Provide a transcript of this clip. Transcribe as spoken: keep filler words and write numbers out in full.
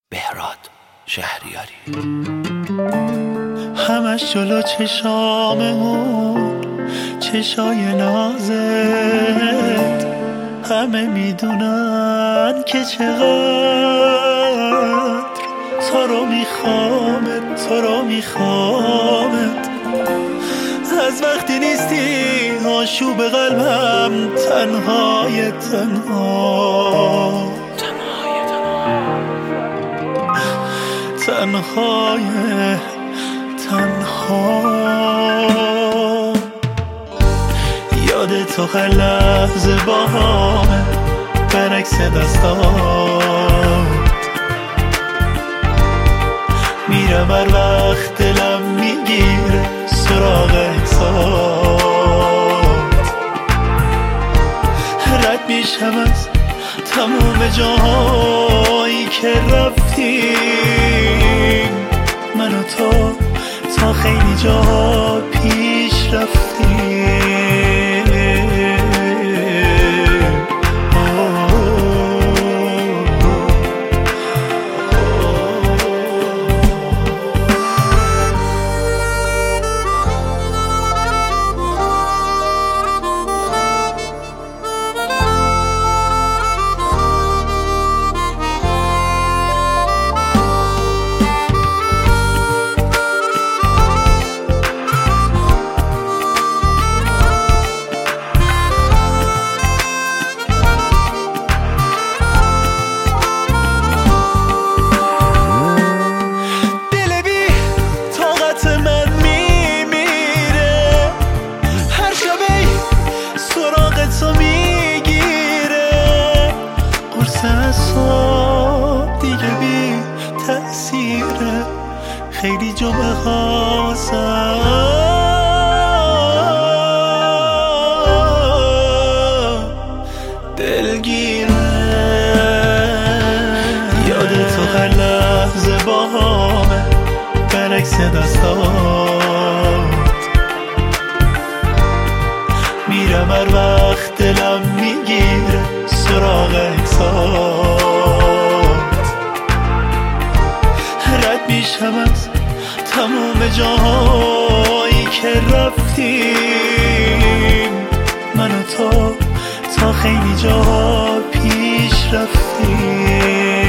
بهراد شهریاری. همش جلو چشاممون چشای نازت، همه میدونن که چقدر تو رو میخوامت، تو رو میخوامت. از وقتی نیستی آشوب قلبم تنهای تنها تنهای تنها. یاد تو هر لحظه با همه برعکس دستات میرم، هر وقت دلم میگیره سراغ احسات. رد میشم از تموم جاهایی که رفتیم، من و تو تا خیلی جا پیش رفتیم. دیگه بی تأثیره، خیلی جمعه خواستم دلگیره. یاد تو هر لحظه با همه برعکس دستات میرم، هر وقت دلم میگیره سراغ احسات. رد میشم از تموم جاهایی که رفتیم، من و تو تا خیلی جا پیش رفتیم.